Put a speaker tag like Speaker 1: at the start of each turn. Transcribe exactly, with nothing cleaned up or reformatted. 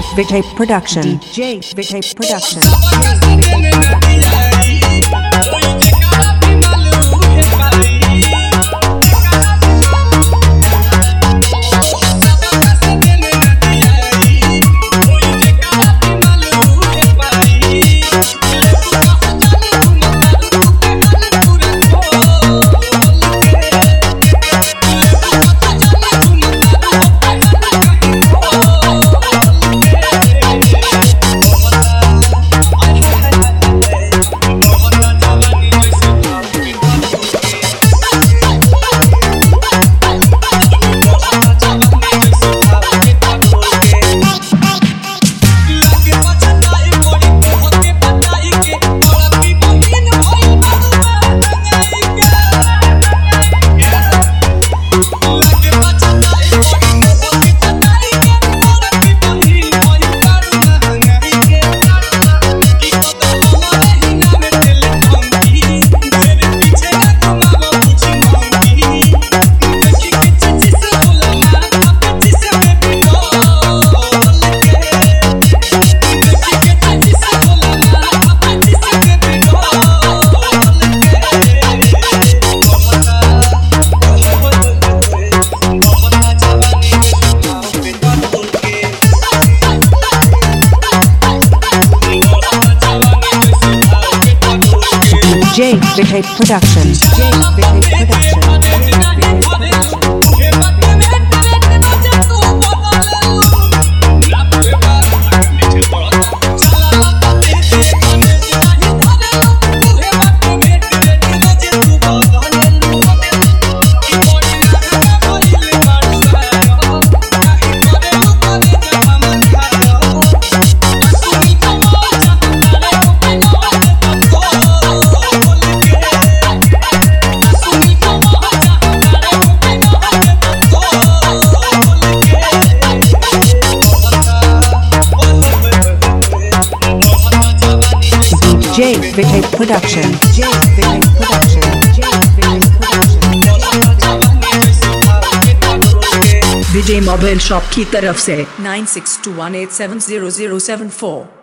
Speaker 1: Vijay Production. D J Vijay Production. J Vijay Production. J Vijay Production. J Vijay Production. J Vijay Production. J Vijay Production.
Speaker 2: Vijay mobile shop की तरफ से nine six two one eight seven zero zero seven फोर